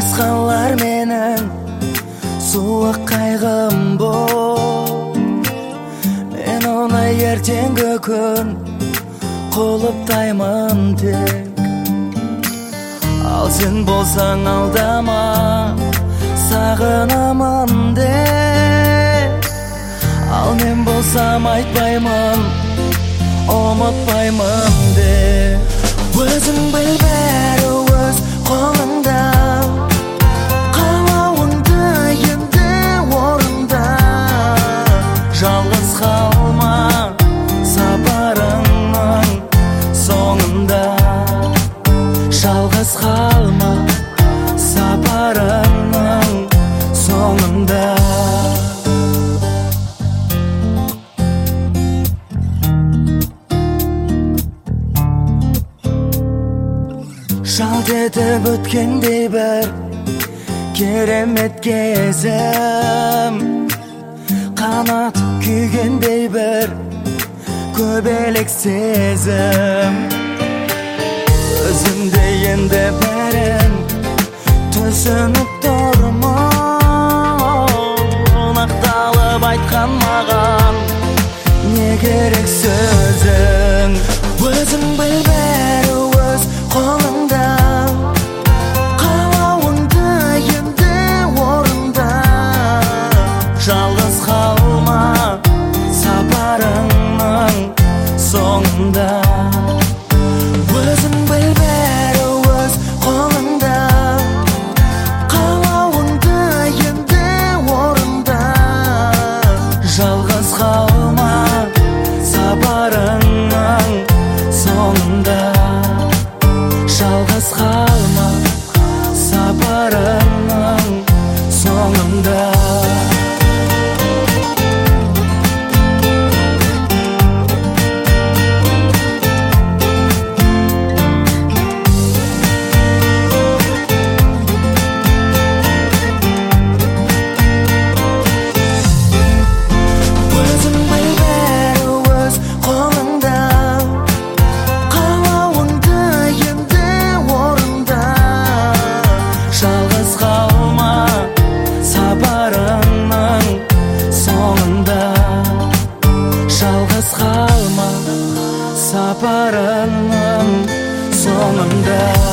басқалар менің суық қайғым бол. Мен оны ертеңгі күн құлыптаймын тек. Ал сен болсаң алдама, сағынамын де. Ал мен болсам айтпаймын, ұмытпаймын де. Өзің біл, бәрі өз қолыңда, қалауыңды енді орында. Жалғыз қалма сапарыңның соңында. Жалғыз қалма сапарыңның соңында. Жалт етіп өткендей бір керемет кезім, қанат күйгендей бір көбелек сезім. Өзімде енді бәрін түсініп тұрмын. Ақталып айтқан маған не керек сөзің. Өзің біл, бәрі өз қолыңда, қалауыңды енді орында. Жалғыз қалма сапарыңның соңында. Өзің біл, бәрі өз қолыңда, қалауыңды енді орында. Жалғыз қалма сапарыңның соңында. Жалғыз қалма сапарыңның соңында. Жалғыз қалма сапарыңның соңында.